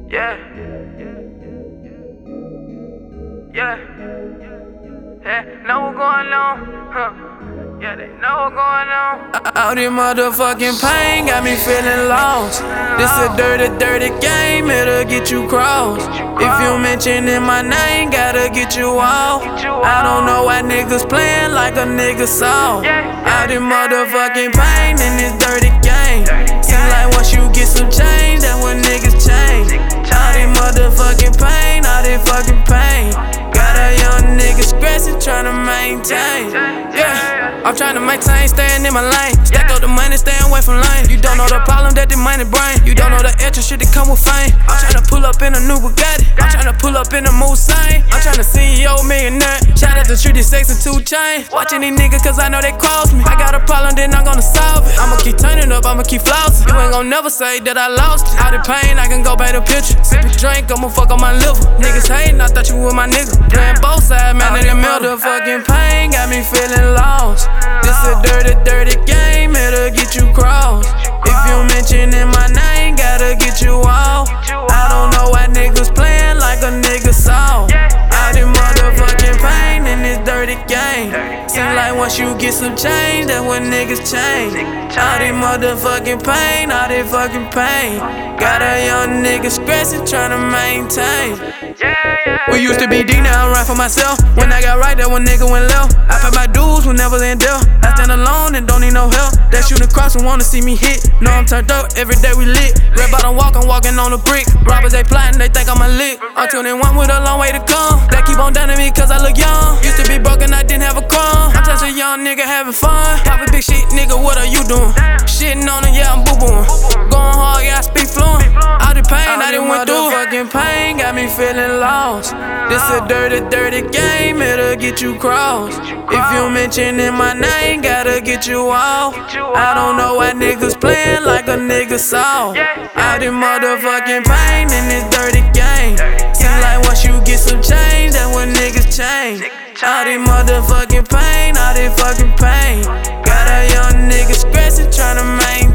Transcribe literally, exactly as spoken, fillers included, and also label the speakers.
Speaker 1: Yeah. Yeah. Yeah. Know what's going on? Huh. Yeah, they know what's going on.
Speaker 2: All this motherfucking pain got me feeling lost. This a dirty, dirty game, it'll get you crossed. If you mentioning my name, gotta get you off. I don't know why niggas playing like a nigga soft. All this motherfucking pain in this dirty game. Seem like once you get some change, that's when niggas change. All this motherfucking pain, all this fucking pain. Got a young nigga stressing, tryna maintain. Yeah, I'm tryna maintain, staying in my lane. Stack up the money, staying away from lane. You don't know the problem that the money bring. You don't know the extra shit that come with fame. I'm tryna pull up in a new Bugatti. I'm tryna pull up in a Mulsanne. I'm tryna see yo millionaire. Shout out to Treaty Sex and two Chainz. Watching these niggas cause I know they cross me. I got a problem, then I'm gonna solve it. I'ma keep turning up, I'ma keep flossing. You ain't gon' never say that I lost it. All the pain, I can go back to picture. Sip a drink, I'ma fuck on my liver. Niggas hating, I thought you were my nigga. Playing both sides, man, in the middle. Fucking pain got me feeling lost. This a dirty, dirty game, it'll get you crossed. If you mentioning my name, gotta get you off. I don't know why niggas playing like a nigga soft. All this motherfucking pain in this dirty game. Seem like once you get some change, that's when niggas change. All this motherfucking pain, all this fucking pain. Got a young nigga stressing, tryna maintain. We used to be D, now I run for myself. When I got right, that one nigga went left. I pay my dues whenever they in death. I stand alone and don't need no help. That shooting across and wanna see me hit. Know I'm turned up, every day we lit. Red bottom walking, walking on the brick. Robbers, they plotting, they think I'm a lick. I'm twenty-one with a long way to come. They keep on down to me cause I look young. Used to be broken, I didn't have a crumb. I'm just a young nigga having fun. Poppin' big shit, nigga, what are you doing? Shitting on it, yeah, I'm boo-booing. Going hard, yeah, I speak fluent. All the pain, I done went through. Fucking pain got me feeling lost. This a dirty, dirty game, it'll get you crossed. If you mentioning my name, gotta get you off. I don't know why niggas playing like a nigga soft. All this motherfucking pain in this dirty game. Seem like once you get some change, that's when niggas change. All this motherfucking pain, all this fucking pain. Got a young nigga stressing, tryna maintain.